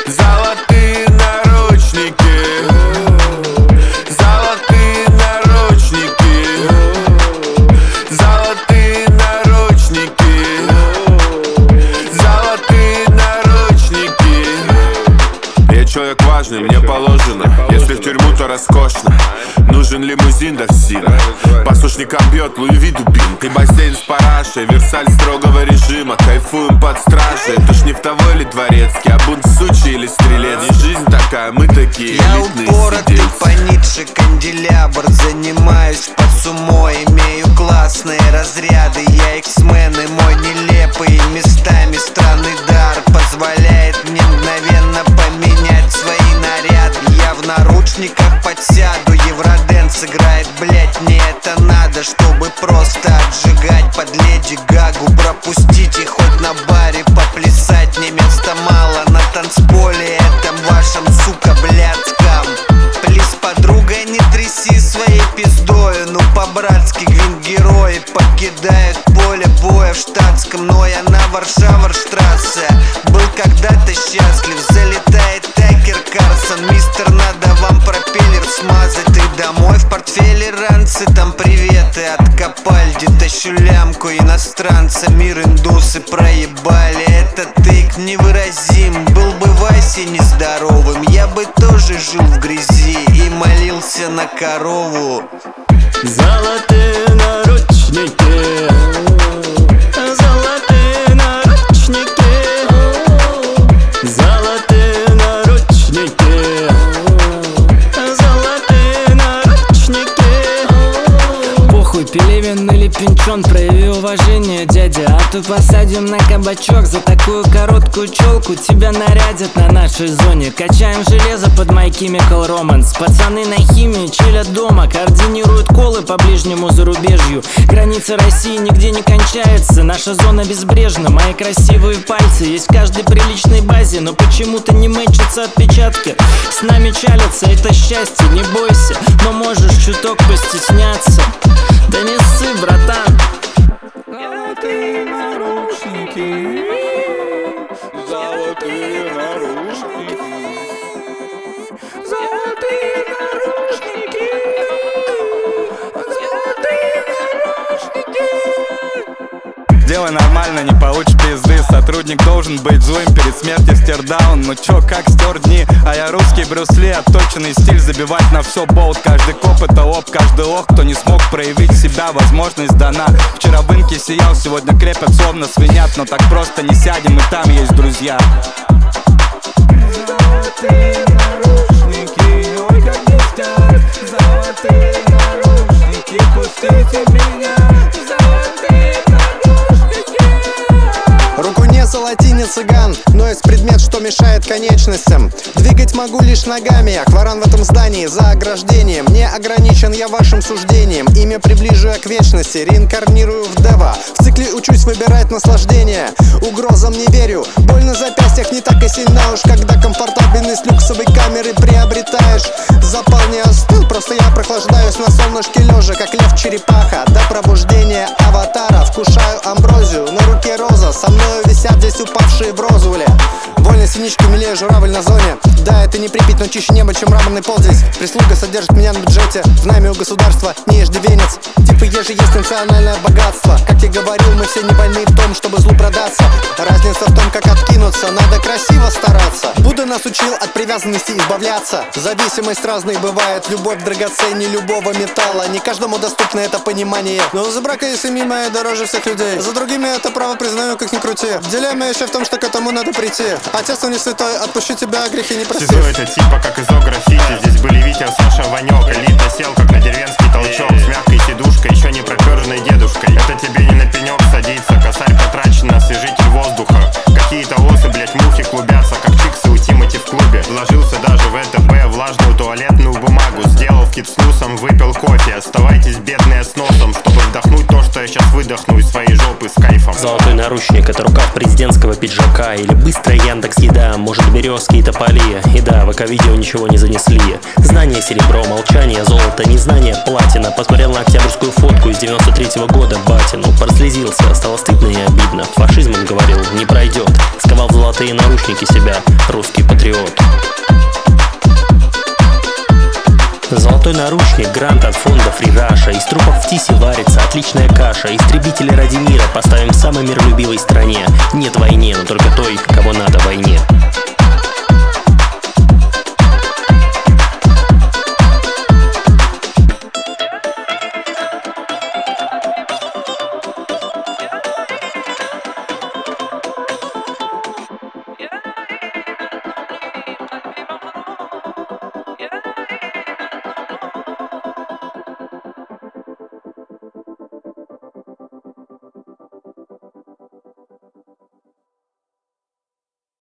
Золотые наручники, золотые наручники, золотые наручники, золотые наручники. Я человек важный, мне положено. Если в тюрьму, то роскошно. Нужен лимузин до сина. Послушникам бьет Луи Ви дубинкой. Бассейн с парашей, Версаль строгого режима. Кайфуем под стражей. Это ж не второй или дворецкий, а бунт сучий или стрелец. Не жизнь такая, мы такие элитные я упоротый сидельцы. по Ницше канделябр. Занимаюсь под сумо, имею классные разряды. Я X-мен и мой нелепый, местами странный дар позволяет мне мгновенно поменять свои наряды. Я в наручниках подсяду, Евроденс играет, блять, мне это надо, чтобы просто отжигать под Леди Гагу. Пропустите хоть на баре поплясать, мне места мало на танцполе этом вашем, сука, блядском. Плиз, подруга, не тряси своей пиздою, ну по-братски гвинт-герои покидают поле боя в штатском, но я на Варшаварштрассе был когда-то счастлив. Залетает Такер Карсон, мистер, надо вам пропеллер смазать. Ты домой, в портфеле ранцы, там приветы от Капальди. Тащу лямку иностранца, мир индусы проебали. Этот тейк невыразим, был бы Васей нездоровым, я бы тоже жил в грязи и молился на корову. Золотые наручники, золотые наручники, золотые наручники, золотые наручники. Похуй, Пелевин или Пинчон, прояви уважение, дядя. А то посадим на кабачок за такую короткую челку. Тебя нарядят на нашей зоне. Качаем железо под My Chemical Romance. Пацаны на химии чилят дома, координируют колы по ближнему зарубежью. Граница России нигде не кончается, наша зона безбрежна. Мои красивые пальцы есть в каждой приличной базе, но почему-то не мэчатся отпечатки. С нами чалятся, это счастье, не бойся, но можешь чуток постесняться. Да не ссы, братан. Золотые наручники, золотые наручники, золотые наручники, золотые наручники. Делай нормально, не получишь пизды. Сотрудник должен быть злым, перед смертью стердаун. Ну чё, как стер дни, а я русский Брюс Ли. Отточенный стиль, забивать на все болт. Каждый коп это лоб, каждый лох, кто не смог проявить себя, возможность дана. Вчера в инке сиял, сегодня крепят, словно свинят. Но так просто не сядем, и там есть друзья. Золотые наручники, ой, как блестят. Золотые наручники, пустите меня. Золотые наручники. Руку не золоти, не цыган, но есть предмет, что мешает конечностям. Двигать могу лишь ногами, я хваран в этом здании за ограждением. Не ограничен я вашим суждением, имя приближу я к вечности, реинкарнирую в Дева. В цикле учусь выбирать наслаждение, угрозам не верю. Боль на запястьях не так и сильна уж, когда комфортабельность люксовой камеры приобретаешь. Запал не остыл, просто я прохлаждаюсь на солнышке лежа, как лев-черепаха. До пробуждения аватара вкушаю амброзию, на руке роза, со мною висят здесь упавшие в розуле. Вольно синичка, милее журавль на зоне. Да, это не Припять, но чище небо, чем мраморный пол здесь. Прислуга содержит меня на бюджете, в найме у государства, не иждивенец. Типа еже есть национальное богатство. Как я говорил, мы все не больны в том, чтобы злу продаться. Разница в том, как откинуться, надо красиво стараться. Будда нас учил от привязанности избавляться. Зависимость разной бывает, любовь драгоценней любого металла. Не каждому доступно это понимание, но за брака и семьи моя дороже всех людей. За другими это право признаю, как ни крути. Дилемма еще в том, что к этому надо прийти. Отец, он не святой, отпущу тебя, грехи не простишь. СИЗО это типа как изо граффити. Здесь были Витя, Саша, Ванек. Элита сел как на деревенский толчок, с мягкой сидушкой, еще не проперженной дедушкой. Это тебе не на пенек садится, косарь потрачен, освежитель воздуха. Какие-то осы, блять, мухи клубятся, как чиксы у Тимати в клубе. Вложился даже в ВТБ, влажную туалетную бумагу. Сделал кит с нусом, выпил кофе. Оставайтесь, бедные, с носом, чтобы вдохнуть то, что я сейчас выдохну из своей жопы с кайфом. Золотой наручник — это рукав президентского пиджака или быстрая Яндекс.Еда, может березки и тополи. И да, в АК-видео ничего не занесли. Знание серебро, молчание золото, незнание платина. Посмотрел на октябрьскую фотку из 93-го года батину. Прослезился, стало стыдно и обидно. Фашизм, он говорил, не пройдет. Сковал в золотые наручники себя русский патриот. Золотой наручник, грант от фонда Free Russia. Из трупов в тисе варится отличная каша. Истребители ради мира поставим в самой миролюбивой стране. Нет войне, но только той, кого надо войне.